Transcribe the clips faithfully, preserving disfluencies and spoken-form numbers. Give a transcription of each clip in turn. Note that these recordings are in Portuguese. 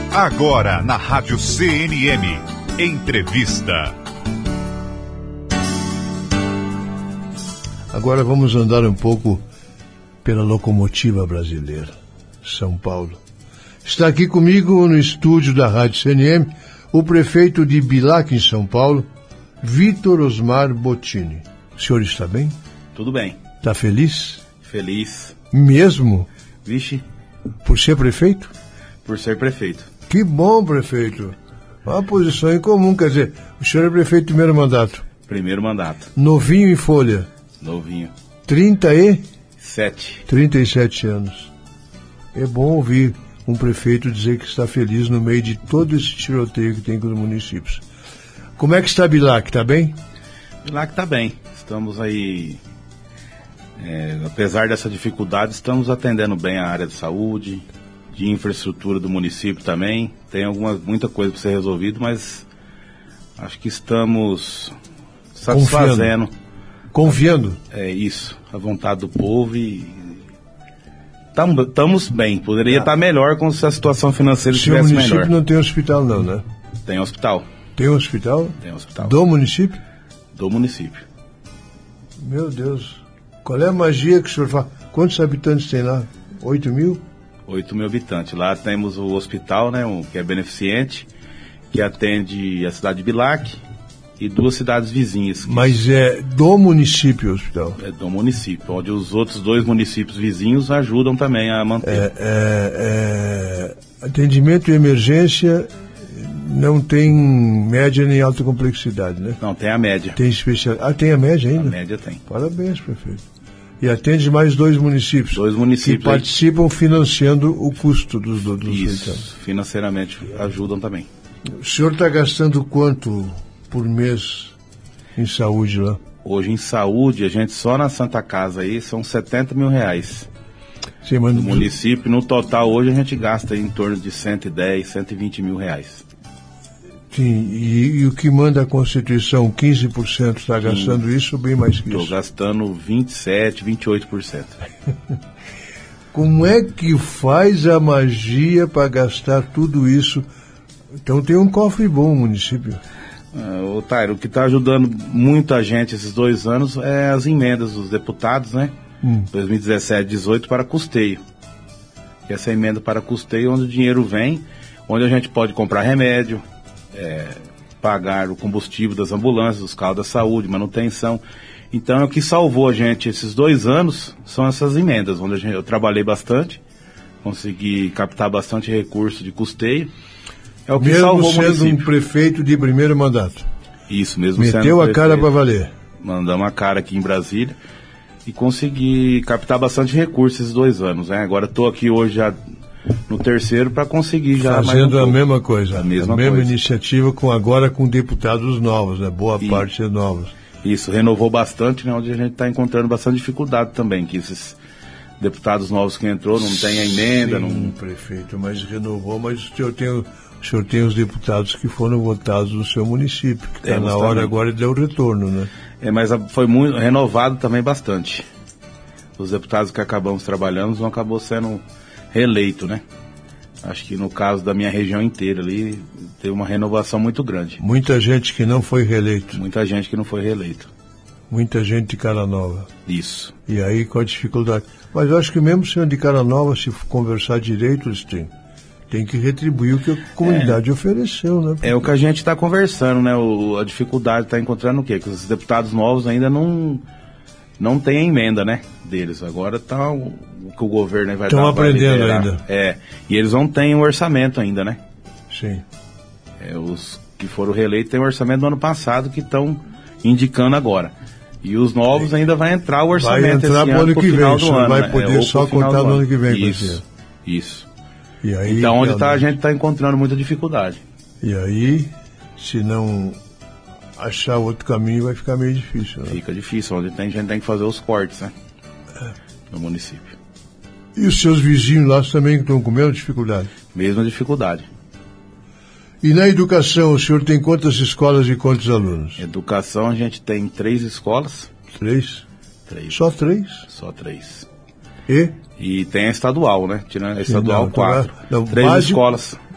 Agora na Rádio C N M, entrevista. Agora vamos andar um pouco pela locomotiva brasileira, São Paulo. Está aqui comigo no estúdio da Rádio C N M o prefeito de Bilac, em São Paulo, Vitor Osmar Bottini. O senhor está bem? Tudo bem. Está feliz? Feliz. Mesmo? Vixe. Por ser prefeito? Por ser prefeito. Que bom, prefeito. Uma posição em comum, quer dizer, o senhor é prefeito do primeiro mandato. Primeiro mandato. Novinho em folha. Novinho. trinta e? Sete. trinta e sete anos. É bom ouvir um prefeito dizer que está feliz no meio de todo esse tiroteio que tem com os municípios. Como é que está Bilac? Está bem? Bilac está bem. Estamos aí, é, apesar dessa dificuldade, estamos atendendo bem a área de saúde, de infraestrutura do município também. Tem alguma, muita coisa para ser resolvida, mas acho que estamos satisfazendo. Confiando. Confiando? É isso, a vontade do povo e estamos bem. Poderia estar ah. tá melhor com se a situação financeira estivesse melhor. O município não tem hospital não, né? Tem hospital. Tem hospital? Tem hospital. Do município? Do município. Meu Deus. Qual é a magia que o senhor faz? Quantos habitantes tem lá? Oito mil? Oito mil habitantes. Lá temos o hospital, né, um, que é beneficente, que atende a cidade de Bilac e duas cidades vizinhas. Mas é do município o hospital? É do município, onde os outros dois municípios vizinhos ajudam também a manter. É, é, é, atendimento e emergência não tem média nem alta complexidade, né? Não, tem a média. Tem especial... Ah, tem a média ainda? A média tem. Parabéns, prefeito. E atende mais dois municípios. Dois municípios. Que participam aí, financiando o custo dos dos Isso, dos financeiramente ajudam também. O senhor está gastando quanto por mês em saúde lá? Hoje em saúde, a gente só na Santa Casa aí são setenta mil reais. Sim, mas no município, no total hoje a gente gasta em torno de cento e dez, cento e vinte mil reais. Sim, e, e o que manda a Constituição, quinze por cento está gastando isso ou bem mais que isso? Estou gastando vinte e sete, vinte e oito por cento. Como é que faz a magia para gastar tudo isso? Então tem um cofre bom o município. Ah, ô Tairo, o que está ajudando muito a gente esses dois anos é as emendas dos deputados, né? Hum. dois mil e dezessete, dezoito para custeio. Que essa emenda para custeio, onde o dinheiro vem, onde a gente pode comprar remédio, É, pagar o combustível das ambulâncias, dos carros da saúde, manutenção. Então, o que salvou a gente esses dois anos são essas emendas, onde a gente, eu trabalhei bastante, consegui captar bastante recurso de custeio. É o que mesmo salvou o sendo município. Um prefeito de primeiro mandato. Isso, mesmo Meteu sendo Meteu a prefeito, cara para valer. Mandamos a cara aqui em Brasília e consegui captar bastante recurso esses dois anos. Né? Agora estou aqui hoje já no terceiro para conseguir já fazendo mais um a mesma coisa, a mesma, a mesma coisa. iniciativa com agora com deputados novos, né? Boa e, parte é novos. Isso, renovou bastante, né? Onde a gente está encontrando bastante dificuldade também, que esses deputados novos que entrou não tem a emenda. Sim, não... prefeito, mas renovou, mas o senhor tem, o senhor tem os deputados que foram votados no seu município, que está na hora também. Agora de dar o retorno, né? É, mas foi muito renovado também bastante. Os deputados que acabamos trabalhando não acabou sendo reeleito, né? Acho que no caso da minha região inteira ali, teve uma renovação muito grande. Muita gente que não foi reeleito. Muita gente que não foi reeleito. Muita gente de cara nova. Isso. E aí com a dificuldade. Mas eu acho que mesmo sendo de cara nova, se conversar direito, eles têm, tem que retribuir o que a comunidade é, ofereceu, né? Porque... É o que a gente está conversando, né? O, a dificuldade está encontrando o quê? Que os deputados novos ainda não... não tem a emenda, né, deles. Agora tá o, o que o governo vai dar. Estão aprendendo ainda. É, e eles não têm o orçamento ainda, né? Sim. É, os que foram reeleitos têm o orçamento do ano passado que estão indicando agora. E os novos ainda vai entrar o orçamento vai entrar esse ano, ano pro que final vem, do ano. Vai né? poder é, só contar no ano que vem. Isso, isso. E aí, então onde tá, a gente está encontrando muita dificuldade. E aí, se não... achar outro caminho vai ficar meio difícil, né? Fica difícil, onde tem, a gente tem que fazer os cortes, né? É. No município. E os seus vizinhos lá também estão com a mesma dificuldade? Mesma dificuldade. E na educação, o senhor tem quantas escolas e quantos alunos? Educação, a gente tem três escolas. Três? Três. Só três? Só três. E? E tem a estadual, né? Tirando a estadual, não, quatro. Não, três básico, escolas.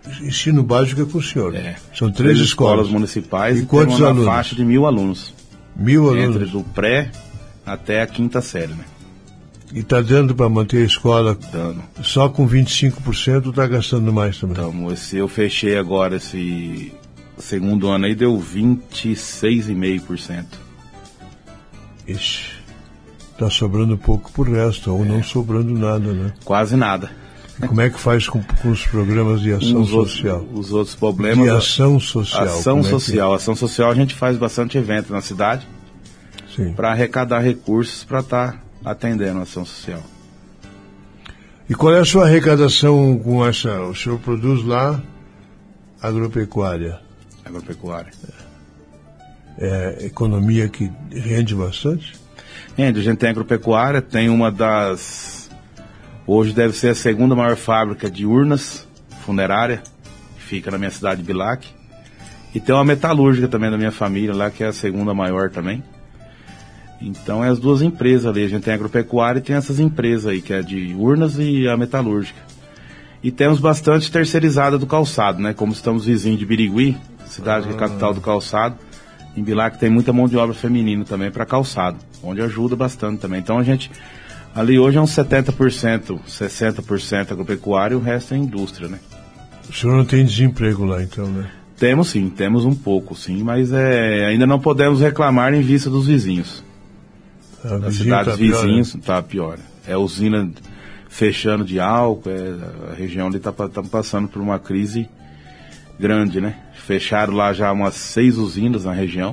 ensino básico é com o senhor. É. São três, três escolas. escolas municipais e, e quantos temos uma alunos? faixa de mil alunos. Mil alunos? Entre do pré até a quinta série, né? E está dando para manter a escola dando. Só com vinte e cinco por cento, está gastando mais também? Então, esse, eu fechei agora esse segundo ano aí, deu vinte e seis vírgula cinco por cento. Ixi, está sobrando pouco por resto, ou é. não sobrando nada, né? Quase nada. E como é que faz com, com os programas de ação os social? Outros, os outros problemas... De ação social. Ação social. É que... Ação social a gente faz bastante evento na cidade para arrecadar recursos para estar tá atendendo a ação social. E qual é a sua arrecadação com essa... O senhor produz lá agropecuária? Agropecuária. É, é economia que rende bastante? Rende, a gente tem agropecuária, tem uma das... Hoje deve ser a segunda maior fábrica de urnas funerária, que fica na minha cidade de Bilac. E tem uma metalúrgica também da minha família lá, que é a segunda maior também. Então é as duas empresas ali, a gente tem a agropecuária e tem essas empresas aí, que é de urnas e a metalúrgica. E temos bastante terceirizada do calçado, né? Como estamos vizinhos de Birigui, cidade ah. que é capital do calçado, em Bilac tem muita mão de obra feminina também para calçado, onde ajuda bastante também. Então a gente, ali hoje é uns setenta por cento, sessenta por cento agropecuária e o resto é indústria, né? O senhor não tem desemprego lá então, né? Temos sim, temos um pouco sim, mas é, ainda não podemos reclamar em vista dos vizinhos. A das cidades tá vizinhas pior, né? Tá pior. É usina fechando de álcool, é, a região ali está tá passando por uma crise grande, né? Fecharam lá já umas seis usinas na região.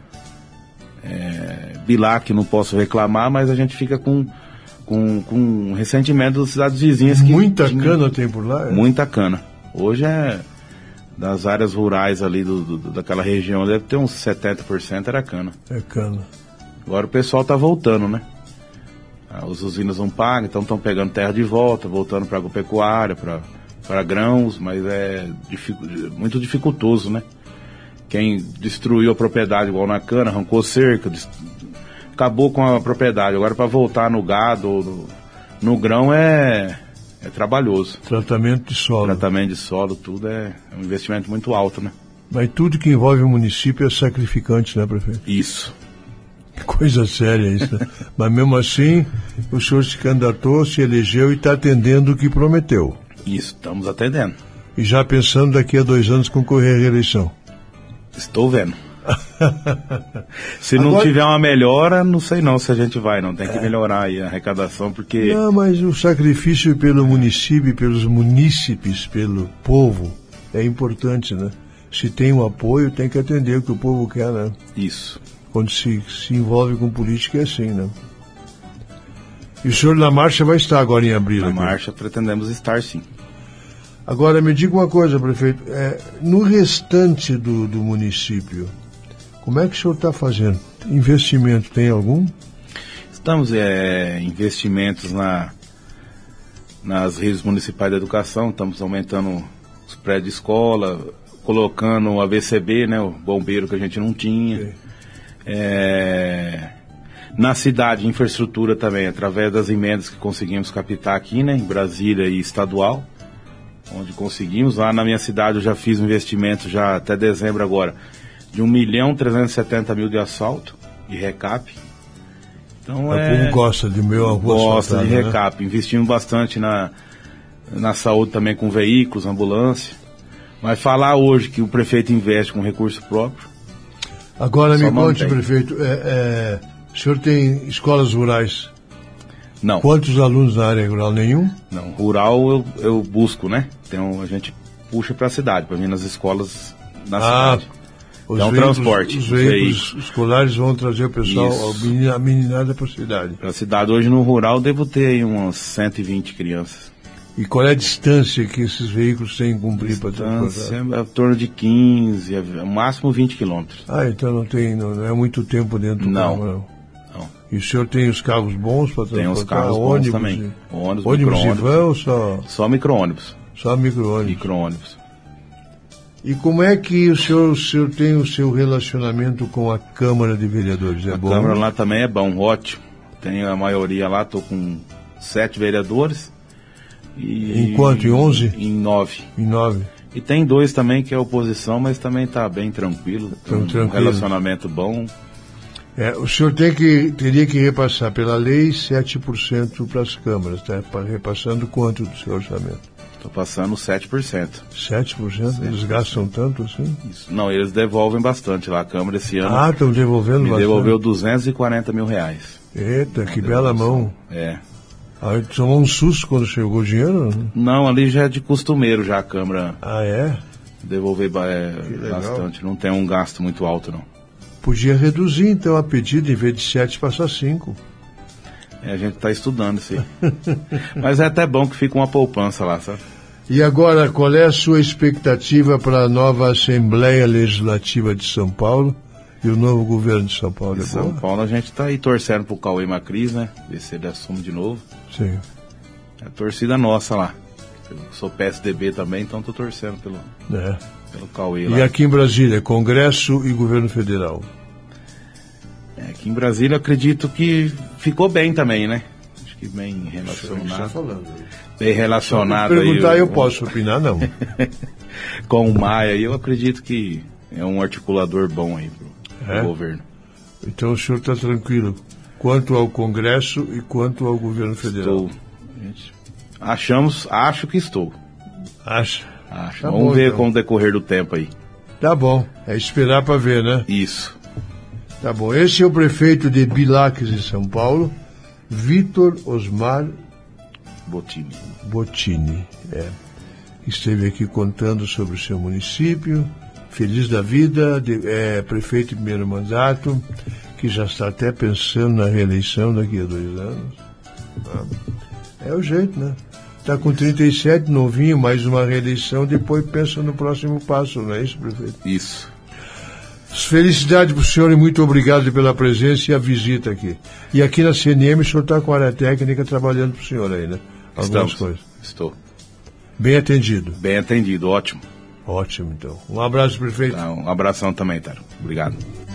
É, Bilac não posso reclamar, mas a gente fica com, com, com ressentimento das cidades vizinhas. Que muita tinha, cana tem por lá? É? Muita cana. Hoje é das áreas rurais ali do, do, daquela região, deve ter uns setenta por cento era cana. É cana. Agora o pessoal está voltando, né? As usinas não pagam, então estão pegando terra de volta, voltando para agropecuária, para grãos, mas é dificu muito dificultoso, né? Quem destruiu a propriedade igual na cana, arrancou cerca, acabou com a propriedade. Agora para voltar no gado, no, no grão é, é trabalhoso. Tratamento de solo. Tratamento de solo, tudo é, é um investimento muito alto, né? Mas tudo que envolve o município é sacrificante, né, prefeito? Isso. Que coisa séria isso, né? Mas mesmo assim, o senhor se candidatou, se elegeu e está atendendo o que prometeu. Isso, estamos atendendo. E já pensando daqui a dois anos concorrer à reeleição? Estou vendo. Se Agora... não tiver uma melhora, não sei não se a gente vai, não. Tem que melhorar aí a arrecadação, porque... Não, mas o sacrifício pelo município, pelos munícipes, pelo povo, é importante, né? Se tem um apoio, tem que atender o que o povo quer, né? Isso. Quando se, se envolve com política é assim, né? E o senhor na marcha vai estar agora em abril? Na aqui. marcha pretendemos estar, sim. Agora, me diga uma coisa, prefeito. É, no restante do, do município, como é que o senhor está fazendo? Investimento tem algum? Estamos é, investimentos na, nas redes municipais de educação, estamos aumentando os prédios de escola, colocando o A V C B, né, o bombeiro que a gente não tinha. Okay. É, na cidade, infraestrutura também, através das emendas que conseguimos captar aqui, né, em Brasília e estadual, onde conseguimos. Lá na minha cidade eu já fiz um investimento, já até dezembro agora, de um milhão trezentos e setenta mil de asfalto e recap. Então o é... povo gosta de meu avô. Gosta de recap, né? Investimos bastante na, na saúde também com veículos, ambulância. Mas falar hoje que o prefeito investe com recurso próprio... Agora me conte, mantém. prefeito, é, é, o senhor tem escolas rurais? Não. Quantos alunos na área rural? Nenhum? Não, rural eu, eu busco, né? Então a gente puxa para a cidade, para vir nas escolas na ah, cidade. Os então veículos, transporte. Os veículos, veículos escolares vão trazer o pessoal, a meninada para a cidade. Para a cidade. Hoje no rural devo ter aí umas cento e vinte crianças. E qual é a distância que esses veículos têm que cumprir para transportar? É em torno de quinze, no máximo vinte quilômetros. Ah, então não tem, não, não é muito tempo dentro do não. carro, não. não. E o senhor tem os carros bons para transportar? Tem os carros ônibus bons também. E... Ônibus, ônibus e micro-ônibus. van ou só? Só micro-ônibus. Só micro-ônibus. Micro-ônibus. E como é que o senhor, o senhor tem o seu relacionamento com a Câmara de Vereadores? É a bom? A Câmara lá também é bom, ótimo. Tem a maioria lá, estou com sete vereadores. E em quanto? Em onze? Em nove. Em nove. E tem dois também que é oposição, mas também está bem tranquilo. Tem um tranquilo. relacionamento bom. É, o senhor tem que, teria que repassar pela lei sete por cento para as câmaras, tá? Repassando quanto do seu orçamento? Estou passando sete por cento. sete por cento? Eles gastam tanto assim? Isso. Não, eles devolvem bastante lá. A Câmara esse ano... Ah, estão devolvendo me bastante. devolveu duzentos e quarenta mil reais. Eita, que bela mão. É. Aí tomou um susto quando chegou o dinheiro? Não, ali já é de costumeiro já a Câmara. Ah, é? Devolver é, bastante. Não tem um gasto muito alto, não. Podia reduzir, então, a pedida, em vez de sete, passar cinco. É, a gente está estudando isso aí. Mas é até bom que fica uma poupança lá, sabe? E agora, qual é a sua expectativa para a nova Assembleia Legislativa de São Paulo e o novo governo de São Paulo? Em São Paulo a gente está aí torcendo pro Cauê Macris, né? Ver se ele assume de novo. Sim. É a torcida nossa lá. Eu sou P S D B também, então estou torcendo pelo, é. pelo Cauê e lá. E aqui em Brasília, Congresso e Governo Federal? É, aqui em Brasília eu acredito que ficou bem também, né? Acho que bem relacionado. Falando. Bem relacionado. Se perguntar, aí, eu, eu posso opinar, não. Com o Maia, eu acredito que é um articulador bom aí pro, é? pro governo. Então o senhor está tranquilo quanto ao Congresso e quanto ao governo federal? Estou. Gente, achamos, acho que estou. Acha? Acho. Tá Vamos bom, ver então. com o decorrer do tempo aí. Tá bom. É esperar para ver, né? Isso. Tá bom. Esse é o prefeito de Bilaques, em São Paulo, Vitor Osmar Bottini. Bottini, é. Esteve aqui contando sobre o seu município, feliz da vida, de, é, prefeito de primeiro mandato, que já está até pensando na reeleição daqui a dois anos. Ah, é o jeito, né? Está com trinta e sete, novinho, mais uma reeleição, depois pensa no próximo passo, não é isso, prefeito? Isso. Felicidade para o senhor e muito obrigado pela presença e a visita aqui. E aqui na C N M o senhor está com a área técnica trabalhando para o senhor aí, né? Algumas Estamos. coisas. Estou. Bem atendido. Bem atendido, ótimo. Ótimo, então. Um abraço, prefeito. Tá, um abração também, Taro. Obrigado.